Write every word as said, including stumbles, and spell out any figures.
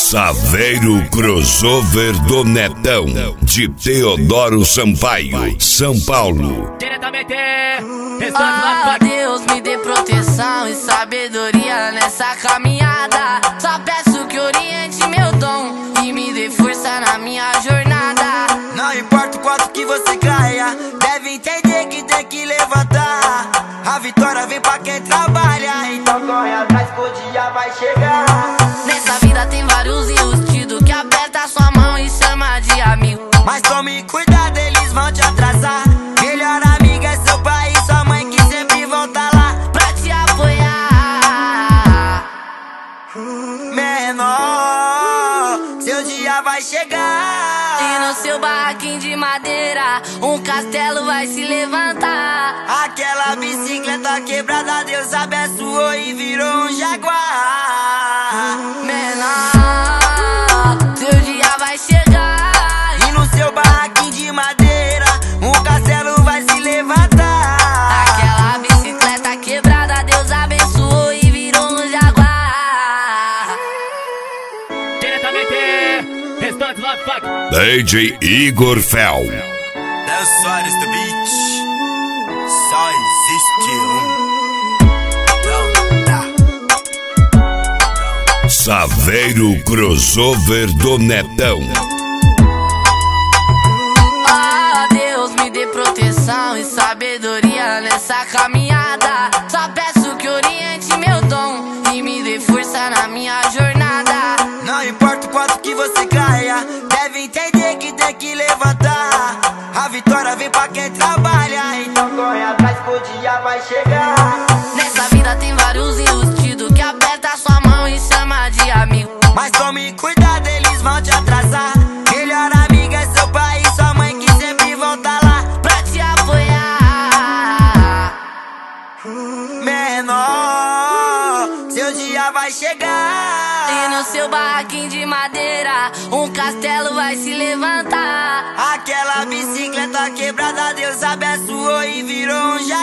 Saveiro Crossover do Netão, de Teodoro Sampaio, São Paulo. Diretamente, ah, Deus me dê proteção e sabedoria nessa caminhada. Só peço que oriente meu dom e me dê força na minha jornada. Não importa o quanto que você caia, deve entender que tem que levantar. A vitória vem pra quem trabalha, então corre atrás que o dia vai chegar. Nessa vida tem vários enrustidos que aperta sua mão e chama de amigo. Mas tome cuidado, eles vão te atrasar. Melhor amigo é seu pai e sua mãe que sempre vão tá lá pra te apoiar. Menor, seu dia vai chegar. E no seu barraquinho de madeira um castelo vai se levantar. Aquela bicicleta quebrada Deus abençoou e virou um jaguar. Menor, seu dia vai chegar. E no seu barraquinho de madeira um castelo vai se levantar. Aquela bicicleta quebrada Deus abençoou e virou um jaguar. diretamente, restante Love Fuck. D J Igor Fel. Léo Soares do beat. Só existe um. Saveiro Crossover do Netão. Ah, Deus me dê proteção e sabedoria nessa caminhada. Só peço que oriente meu dom e me dê força na minha jornada. Não importa o quanto que você caia, deve entender que tem que levantar. A vitória vem pra quem trabalha, então corre atrás que o dia vai chegar. Nessa vida tem vários enrustidos que aperta sua mão e chama de amigo. Mas tome cuidado, eles vão te atrasar. Melhor amigo é seu pai e sua mãe que sempre vão tá lá pra te apoiar. Menor, seu dia vai chegar. E no seu barraquinho de madeira um castelo vai se levantar. Aquela bicicleta quebrada Deus abençoou e virou um jaguar.